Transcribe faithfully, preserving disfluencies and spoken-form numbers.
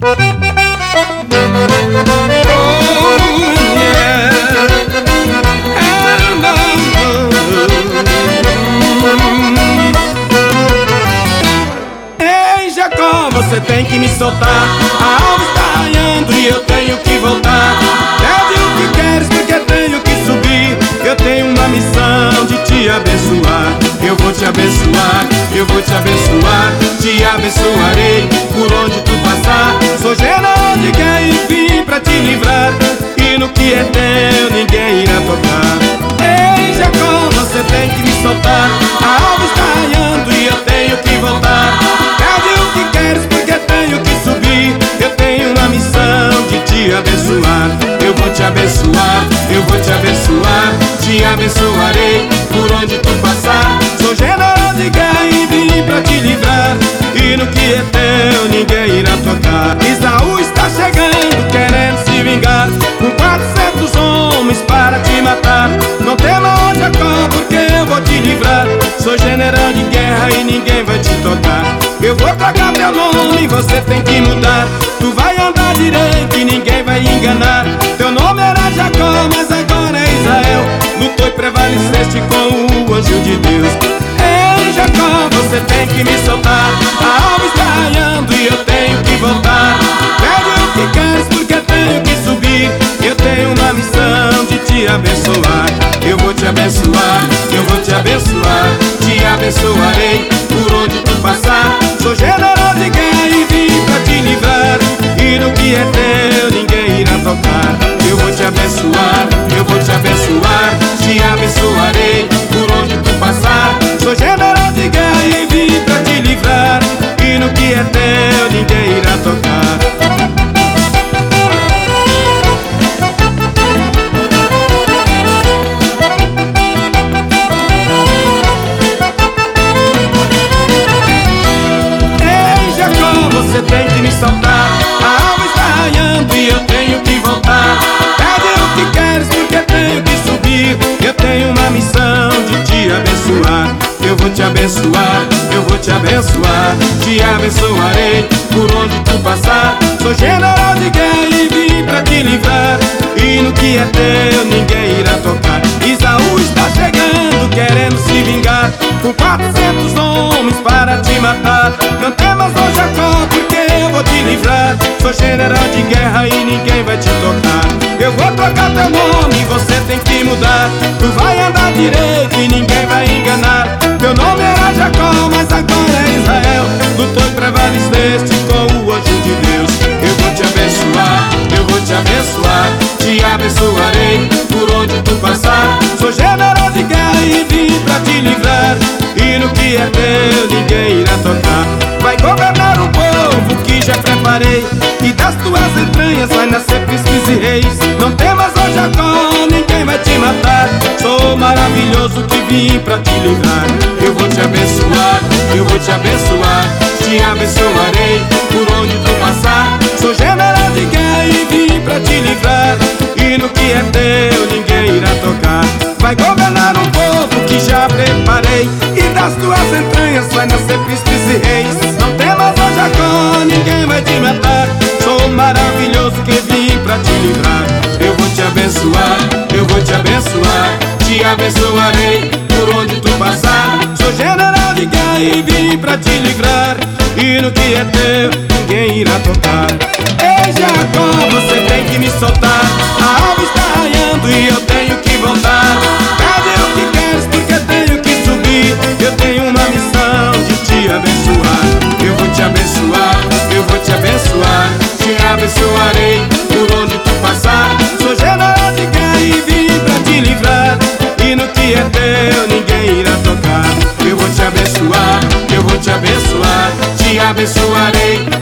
Você tem que me soltar, a alma está arranhando e eu tenho que voltar. Pede o que queres porque tenho que subir. Eu tenho uma missão de te abençoar. Eu vou te abençoar, eu vou te abençoar. Te abençoarei por onde tu passar. Sou generoso de guerra e vim pra te livrar. E no que é teu ninguém irá tocar. Ei, Jacó, você tem que me soltar, a alma está arranhando e eu tenho que voltar. Pede o que queres porque tenho que subir. Eu tenho uma missão de te abençoar. Eu vou te abençoar, eu vou te abençoar. Te abençoarei por onde tu passar. Sou generoso de guerra e vim pra te livrar. E no que é teu ninguém irá tocar. Esaú está chegando querendo se vingar, com quatrocentos homens para te matar. Não tema, ó Jacó, porque eu vou te livrar. Sou general de guerra e ninguém vai te tocar. Eu vou trocar teu nome, você tem que mudar. Tu vai andar direito e ninguém vai enganar. Teu nome era Jacó, mas agora é Israel. Lutou e prevaleceste com o anjo de Deus. Ei, Jacó, você tem que me soltar. A alma está arranhando e eu tenho que voltar. Pede o que queres porque tenho que subir. Eu tenho uma missão de te abençoar. Eu vou te abençoar, eu vou te abençoar. Te abençoarei por onde tu passar. Sou generoso de guerra e vim pra te livrar. E no que é teu ninguém irá tocar. Eu vou te abençoar, eu vou te abençoar. Te abençoarei por onde tu passar. Sou generoso de guerra e vim pra te livrar. E no que é teu ninguém irá tocar. Você tem que me soltar, a alma está arranhando e eu tenho que voltar. Pede o que queres porque tenho que subir. Eu tenho uma missão de te abençoar. Eu vou te abençoar, eu vou te abençoar. Te abençoarei por onde tu passar. Sou general de guerra e vim pra te livrar. E no que é teu ninguém irá tocar. Esaú está chegando querendo se vingar, com quatrocentos homens para te matar. Não temas, ó Jacó, porque eu vou te livrar. Sou general de guerra e ninguém vai te tocar. Eu vou trocar teu nome, você tem que mudar. Tu vai andar direito e ninguém vai enganar. Teu nome era Jacó, mas agora é Israel. Lutou e prevaleceste com o anjo de Deus. Eu vou te abençoar, eu vou te abençoar. Te abençoarei por onde tu passar. Sou general de guerra e vim pra te livrar. E no que é teu ninguém irá tocar. Vai governar um povo que já preparei, e das tuas entranhas vai nascer príncipes e reis. Não temas, ó Jacó, ninguém vai te matar. Sou maravilhoso que vim pra te livrar. Eu vou te abençoar, eu vou te abençoar. Te abençoarei por onde tu passar. Sou general de guerra e vim pra te livrar. E no que é teu ninguém irá tocar. Vai governar um povo que já preparei, e das tuas entranhas vai nascer príncipes e reis. Não temas, ó Jacó, ninguém vai te matar. Sou maravilhoso que vim pra te livrar. Eu vou te abençoar, eu vou te abençoar. Te abençoarei por onde tu passar. Sou general de guerra e vim pra te livrar. E no que é teu ninguém irá tocar. Ei, Jacó, você tem que me soltar. A alma está arranhando e eu tenho que voltar. Pede o que queres porque tenho que subir. Eu tenho uma missão de te abençoar. Eu vou te abençoar, eu vou te abençoar. Te abençoarei por onde tu passar. Sou general de guerra e vim pra te livrar. E no que é teu ninguém irá tocar. Eu vou te abençoar, eu vou te abençoar. Te abençoarei